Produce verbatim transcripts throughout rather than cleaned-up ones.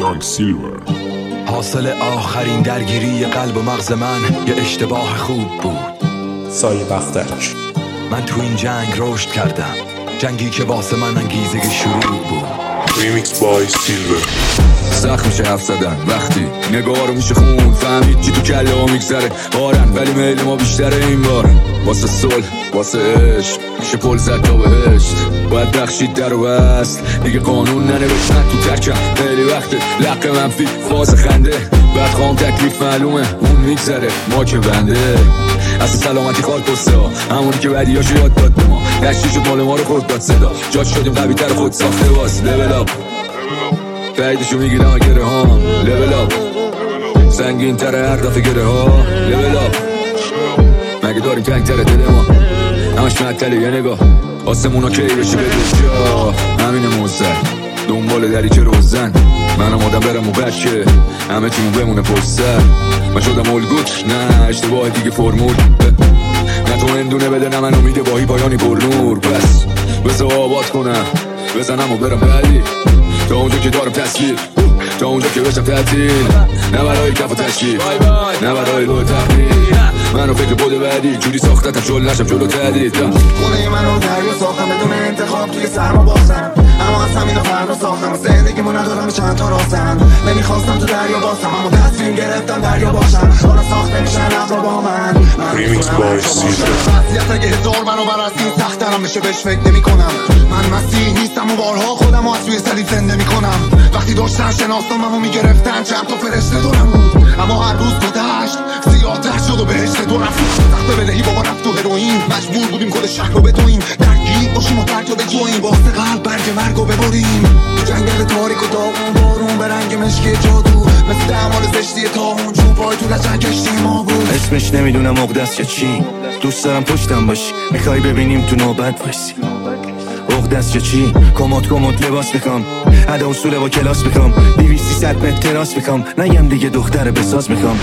دارک سیلور. حاصل آخرین درگیری قلب و مغز من یه اشتباه خوب بود. سایه بختک. من تو این جنگ رشد کردم، جنگی که واسه من انگیزه شروع بود. ریمیکس بای سیلور. سخت میشه حرف زدن وقتی نگاه رو میشه خون، فهمید چی تو کله ها میگذره بارن، ولی میل ما بیشتره این بار. واسه صلح واسه عشق میشه پل زد تا بهشت، باید بخشید در و بست دیگه قانون ننوشتن تو ترکم. خیلی وقته لق منفی فاز خنده، بعد خواهم تکلیف معلومه اون میگذره ما که بنده. اصلا سلامتی خال پسته ها همونی که بدیاشو یاد داد به ما، دشتی شد مال ما رو خورد داد صدا، جاش شدیم قوی تر خود ساخته باز. لول اپ تاییدشو میگیرم اگره ها، لول اپ سنگین تره هر دفعه گره ها، لول اپ مگه داریم تنگ تره دل ما همش معطله یه نگاه آسمونا کی بشه به جا. همین موزه دنبال دریچه روزن، منم آدم برم و بچه همه چیمون بمونه پشت سر. من شدم الگوت نه اشتباه دیگه فرمول، نه تو اندونه بده نه من امید باهی پایانی پر نور. پس بذار آباد کنم بزنم و برم بعدی، تا اونجا که دارم تصویر، تا اونجا که بشم تعطیل، نه برای کف و تشکیل نه برای دو تحمیل. منو فکر بوده بعدی جوری ساختتم شل نشم جلو تدید. خونه منو دریا ساختم بدون انتخاب توی سرما باختم، اما از همین فردا ساختم زندگی من ندارم به چند تا راستم. نمیخواستم تو دریا باشم اما تصمیم گرفتم دریا باشم. حالا ساخته میشن افرا با من ریمیکس بای سیلور. وضعیت اگه هزار برابر از این سخت دارم بشه بهش فکر نمی کنم. من مسیح نیستم و بارها خودم از توی صلیب زنده میکنم. وقتی داشتن شناسنامه‌مو میگرفتن چند تا فرشته دورم بود، اما هر روز گذشت سیاه تر شد و بهشت دو رفت. سخت بدهی بابا رفت تو هروئین، مجبور بودیم کل شهر رو بدویم، درگیر باشیم و ترک رو بجویم، واسه قلب برگ مرگ رو ببریم. جنگل تاریک و داغون بارون به رنگ مشکی جادو، مثل دمال زشتی تاون چون پای تو لجن کشتی ما بود. اسمش نمیدونم مقدس یا چی، دوست دارم پشتم باشی، میخوای ببینیم تو نوبت باشی. عقدست یا چی، کمد کمد لباس میخوام، ادا اصول با کلاس میخوام، دویستی صد متر تراس میخوام، نگم دیگه دختر بساز میخوام.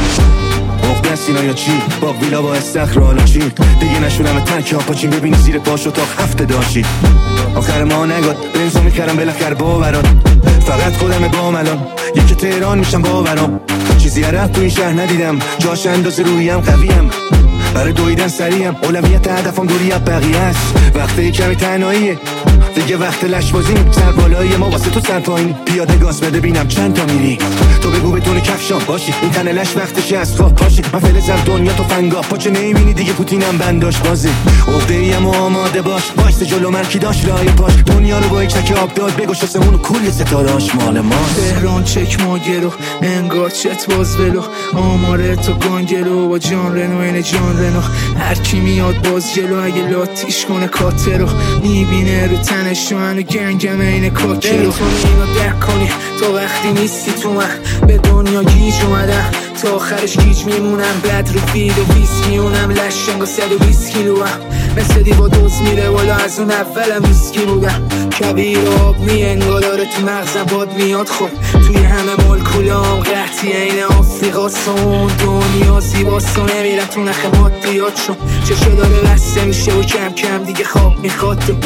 عقدست اینا یا چی، با ویلا با استخر حالا چی، دیگه نشونم ترک ها پاچین ببینی زیر پاشو تا هفته داشتی. آخر ما نگاد بنزو میخرم بالاخره باوران، فقط خودم بام الان یکی تهران میشم باورام. چیزی عرب تو این شهر ندیدم، جاش اندازه رویم قویم، برای دویدن سریم اولویت هدفم دوری از بقیه است. وقتی کمی تنهاییه دیگه وقت لش بازیم، سر بالایی ما واسه تو سر پایین، پیاده گاز بده بینم چند تا میری، تو بگو بدون کفشام باشی این تنه لش وقتش از خواب پاشی. من فلزم دنیا تو فنگا پاچه نمیبینی دیگه پوتینم بنداش بازی. عقده‌ایم و آماده باش وایس جلو من کی داشت لای پاش، دنیا رو با یک چک آب داد بگوش آسمون و کل ستاره‌اش مال ماست. تهران چک ما گلو انگار چت باز ولو، آماره تو گانگلو با جان رنو این جان رنو، هر کی میاد باز جلو اگه لاتیش کنه کاترو، میبینه رو تنش منو گنگم این کاکرو. تو اینو درک کنی تو وقتی نیستی تو من به دنیا گیج اومدم، تا آخرش گیج میمونم، بد رو فید و ویسکی اونم لشنگ و صد و بیست کیلو هم، مثل دیوا دوز میره والا از اون اولم ویسکی بودم. کبیر آب میانگا داره تو مغزم باد میاد، خب توی همه مولکولام قحطی این آفریقا سون، دنیا زیباست و نمیرم تو نخ مادیات شون، چشو داره بسته میشه و کم کم دیگه خواب میخواد تو.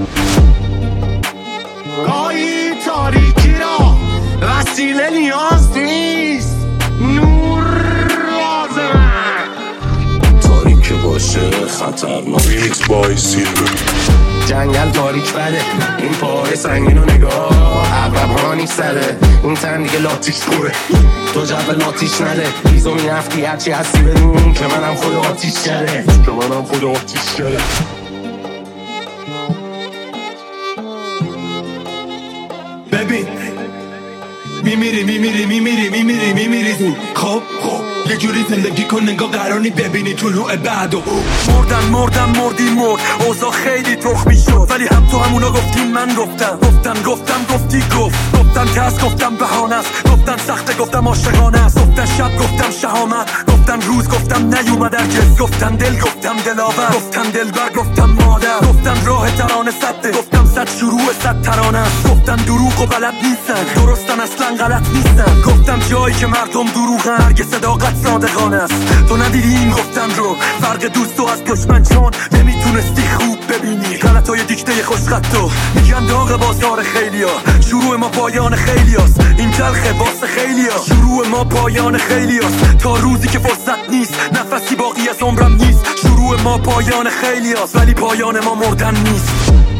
گاهی تاریکی را وسیله نیاز نیست، نور لازمه. تاریک باشه خطرناک. ریمیکس بای سیلور. جنگل تاریک بده این پای سنگین و نگاه، عقرب ها نیستده این تن دیگه لاتیش خوره، تو جب لاتیش نده بیزو می نفتی هرچی هستی بدون که منم خود آتیش کرده، که منم خود آتیش کرده. ببین میمیری میمیری میمیری میمیری میمیری زود، خب خب یه جوری زندگی کن نگاه قرار ببینی طلوع بعد و مردن مردن مردی مرد، اوضاع خیلی تخ میشد، ولی هم تو همونا گفتین من گفتم گفتن گفتم گفتی گفت، گفتن که هست گفتم بهانه است، گفتن سخته گفتم عاشقانه است، گفتن شب گفتم شهامت، گفتن گفتن روز گفتم نیومد هرگز، گفتن دل گفتم دلاور، گفتن دلبر گفتم مادر، گفتن راه ترانه سده، گفتم صد شروع صد ترانه است، گفتن دروغ و بلد نیستن، درستن اصلا غلط نیستن، گفتم جایی که مردم دروغن هرگز صداقت صادقانه است. تو ندیدی این گفتن رو، فرق دوست و از دشمن چون نمیتونستی خوب ببینی غلطای دیکته خوشخطو. میگن داغ بازار خیلیا، شروع ما پایان خیلیاست، این تلخه واسه خیلیا، شروع ما پایان خیلیاست، تا روزی که فرصت نیست نفسی باقی از عمرم نیست، شروع ما پایان خیلیاست ولی پایان ما مردن نیست.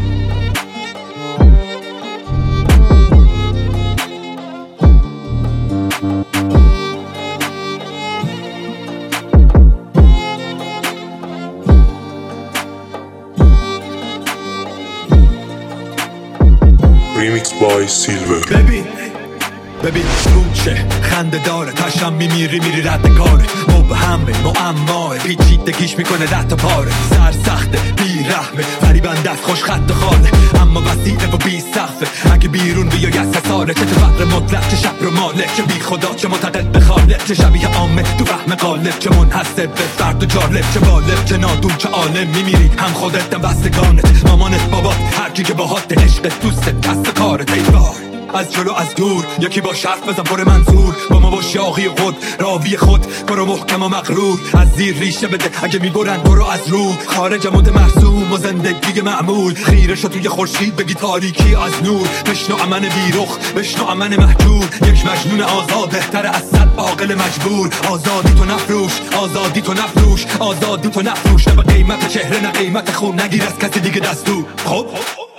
Remix by Silver. ببین ببین روچه خنده داره، تشم میمیری میری رد کاره، مبهمه معماه پیچیدگیش میکنه ده تا پاره، سر سخته بی رحمه فریبن دست خوش خط خاله، اما وسیعه و بی سقفه، اگه بیرون بیای از ساله، چه فقر مطلق چه شب رو مالک، چه بی خدا چه معتقد به خالق، چه شبیه عامه تو فهم قالب، چه منحصب به فرد و جالب، چه بالب چه نادون چه عالم، میمیری هم خودت هم بستگانت، مامانت بابات هرکی که باهات عشق دوستت دست کارت. ایوار از جلو از دور یکی با شرف بزن پر منظور، با ما با شاقی خود راوی خود برو محکم و مغرور، از زیر ریشه بده اگه میبرن برو از رو، خارج مد مرسوم و زندگی معمول، خیره شو توی خورشید بگی تاریکی از نور، بشنو امن بیرخ بشنو امن محجور، یک مجنون آزاده تر از صد عاقل مجبور، آزادی تو نفروش آزادی تو نفروش آزادی تو نفروش، نه به قیمت چهره نه قیمت خون، نگیر از کسی دیگه دستور. خب